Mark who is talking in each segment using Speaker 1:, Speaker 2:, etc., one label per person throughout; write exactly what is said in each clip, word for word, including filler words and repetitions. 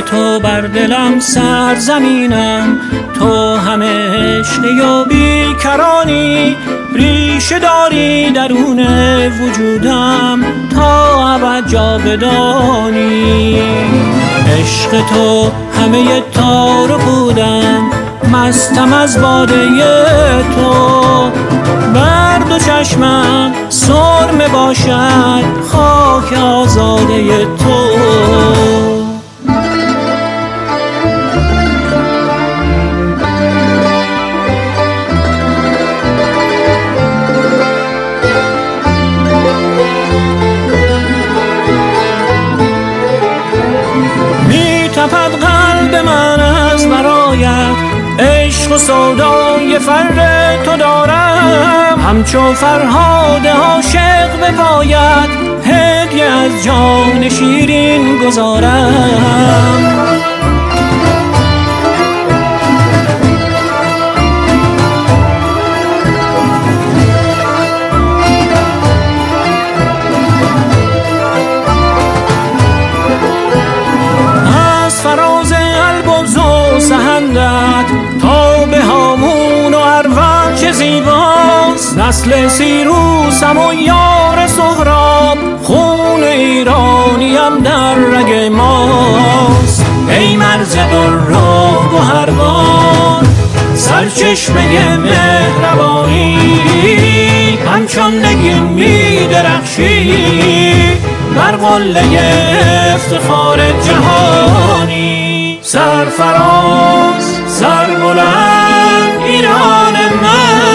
Speaker 1: تو بر دلم سرزمینم، تو همه عشقی و بیکرانی، ریشه داری درون وجودم تا ابد جاودانی. عشق تو همه تار بودم، مستم از باده تو، بر دو چشمم سرمه باشد خاک آزاده تو. می تپد قلب من از برایت، عشق و سودای فر تو دارم، همچو فرهاد عاشق به پایت، هدیه از جان شیرین گذارم. از فراز البرز و سهندت تا به هامون و اروان چه زیباست، نسل سیروسم و یار سهراب، خون ایرانیم در رگ ماست. ای مرز در و گوهربار، سرچشمه مهربانی، همچون نگین می درخشی بر قله افتخار جهانی. سرفراز سربلند ایران من،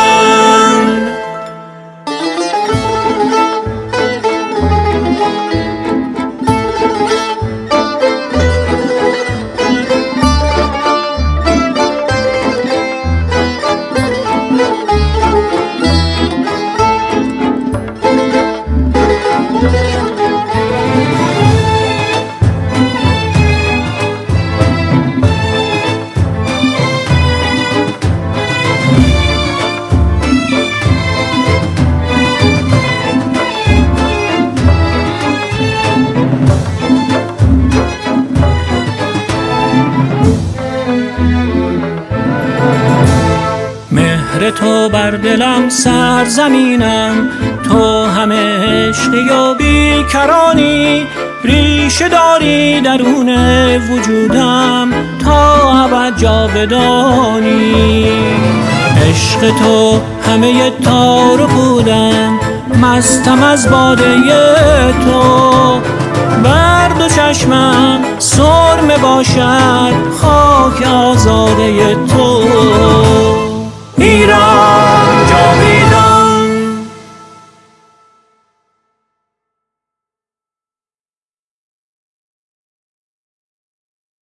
Speaker 1: تو بر دلم سرزمینم، تو همه عشقی و بیکرانی، ریشه داری درون وجودم تا ابد جاودانی. عشق تو همه تار بودم، مستم از باده تو، بر دو چشمم سرمه باشد خاک آزاده تو.